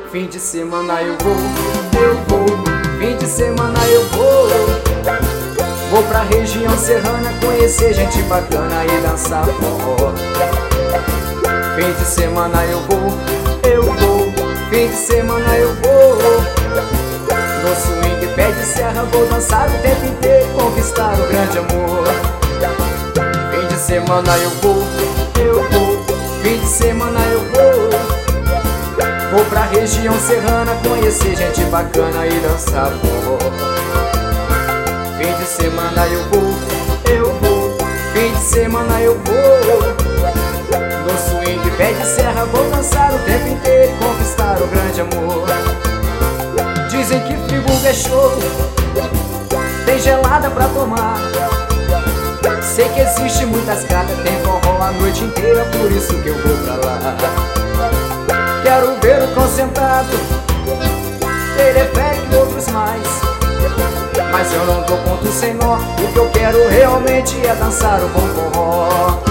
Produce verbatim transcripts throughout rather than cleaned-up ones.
Fim de semana eu vou, eu vou. Fim de semana eu vou. Vou pra região serrana conhecer gente bacana e dançar forró. Fim de semana eu vou, eu vou. Fim de semana eu vou. No swing, pé de serra, vou dançar o tempo inteiro e conquistar o grande amor. Fim de semana eu vou, eu vou. Fim de semana eu vou. Vou pra região serrana conhecer gente bacana e dançar forró. Fim de semana eu vou, eu vou. Fim de semana eu vou. No swing, pé de serra, vou dançar o tempo inteiro e conquistar o grande amor. Dizem que Friburgo é show, tem gelada pra tomar. Sei que existe muitas gatas, tem forró a noite inteira, por isso que eu vou pra lá. Quero ver o concentrado, teleférico e outros mais. Mas eu não dou ponto sem nó, o que eu quero realmente é dançar o bom forró.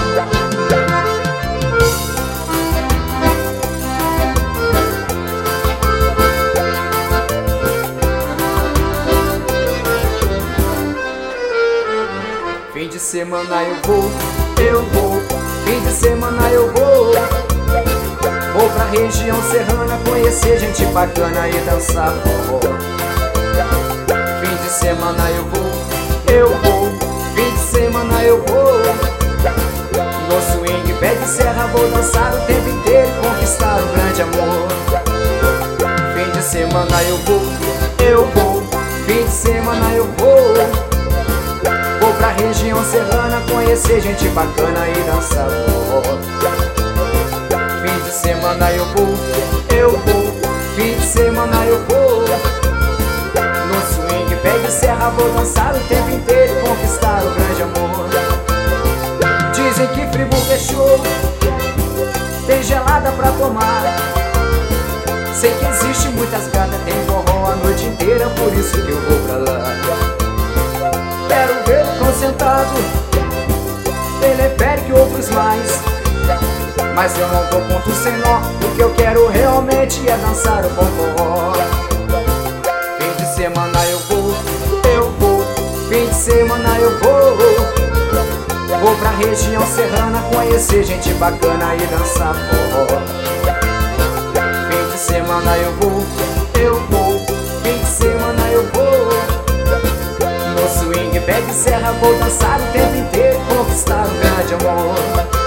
Fim de semana eu vou, eu vou. Fim de semana eu vou. Vou pra região serrana conhecer gente bacana e dançar forró. Fim de semana eu vou, eu vou. Fim de semana eu vou. No swing, pé de serra, vou dançar o tempo inteiro e conquistar o grande amor. Fim de semana eu vou, eu vou. Fim de semana eu vou. Vou pra região serrana conhecer gente bacana e dançar forró. Fim de semana eu vou, eu vou. Fim de semana eu vou. No swing, pé de serra, vou dançar o tempo inteiro e conquistar o grande amor. Dizem que Friburgo é show, tem gelada pra tomar. Sei que existe muitas gatas, tem forró a noite inteira, por isso que eu vou pra lá. Quero ver o concentrado, teleférico e outros mais. Mas eu não dou ponto sem nó, o que eu quero realmente é dançar o bom forró. Fim de semana eu vou, eu vou. Fim de semana eu vou. Vou pra região serrana conhecer gente bacana e dançar forró. Fim de semana eu vou, eu vou. Fim de semana eu vou. No swing, pé de serra, vou dançar o tempo inteiro e conquistar o grande amor.